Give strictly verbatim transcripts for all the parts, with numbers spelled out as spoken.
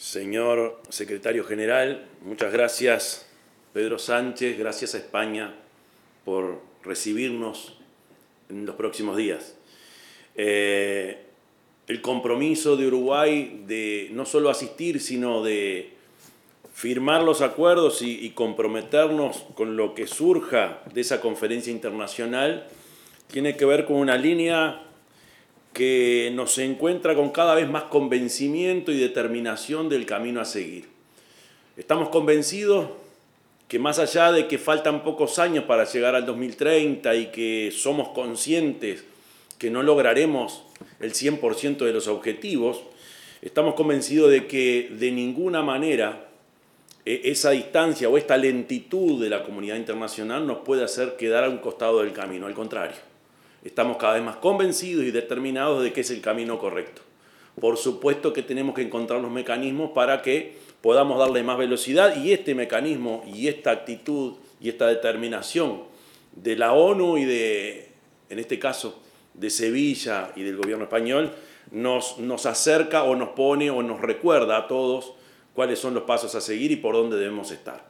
Señor Secretario General, muchas gracias. Pedro Sánchez, gracias a España por recibirnos en los próximos días. Eh, el compromiso de Uruguay de no solo asistir, sino de firmar los acuerdos y, y comprometernos con lo que surja de esa conferencia internacional, tiene que ver con una línea que nos encuentra con cada vez más convencimiento y determinación del camino a seguir. Estamos convencidos que más allá de que faltan pocos años para llegar al dos mil treinta y que somos conscientes que no lograremos el cien por ciento de los objetivos, estamos convencidos de que de ninguna manera esa distancia o esta lentitud de la comunidad internacional nos puede hacer quedar a un costado del camino, al contrario. Estamos cada vez más convencidos y determinados de que es el camino correcto. Por supuesto que tenemos que encontrar los mecanismos para que podamos darle más velocidad, y este mecanismo y esta actitud y esta determinación de la ONU y de, en este caso, de Sevilla y del gobierno español, nos, nos acerca o nos pone o nos recuerda a todos cuáles son los pasos a seguir y por dónde debemos estar.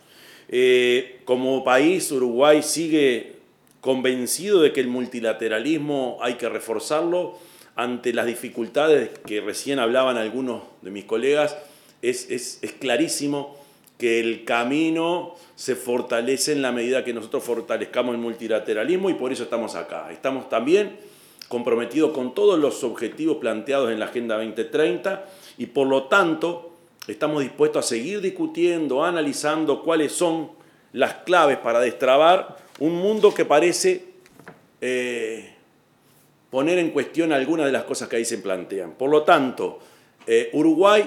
Eh, como país, Uruguay sigue convencido de que el multilateralismo hay que reforzarlo ante las dificultades que recién hablaban algunos de mis colegas. Es, es, es clarísimo que el camino se fortalece en la medida que nosotros fortalezcamos el multilateralismo, y por eso estamos acá. Estamos también comprometidos con todos los objetivos planteados en la Agenda veinte treinta y por lo tanto estamos dispuestos a seguir discutiendo, analizando cuáles son las claves para destrabar un mundo que parece eh, poner en cuestión algunas de las cosas que ahí se plantean. Por lo tanto, eh, Uruguay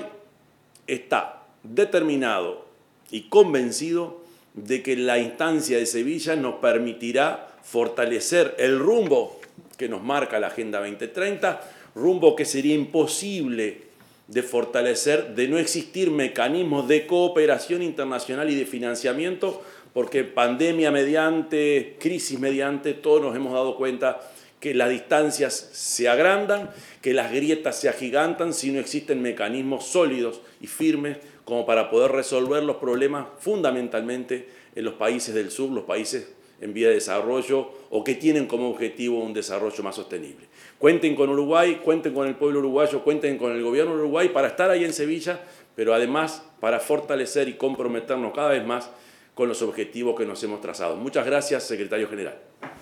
está determinado y convencido de que la instancia de Sevilla nos permitirá fortalecer el rumbo que nos marca la Agenda veinte treinta, rumbo que sería imposible de fortalecer de no existir mecanismos de cooperación internacional y de financiamiento, porque pandemia mediante, crisis mediante, todos nos hemos dado cuenta que las distancias se agrandan, que las grietas se agigantan si no existen mecanismos sólidos y firmes como para poder resolver los problemas fundamentalmente en los países del sur, los países en vía de desarrollo o que tienen como objetivo un desarrollo más sostenible. Cuenten con Uruguay, cuenten con el pueblo uruguayo, cuenten con el gobierno de Uruguay para estar ahí en Sevilla, pero además para fortalecer y comprometernos cada vez más con los objetivos que nos hemos trazado. Muchas gracias, Secretario General.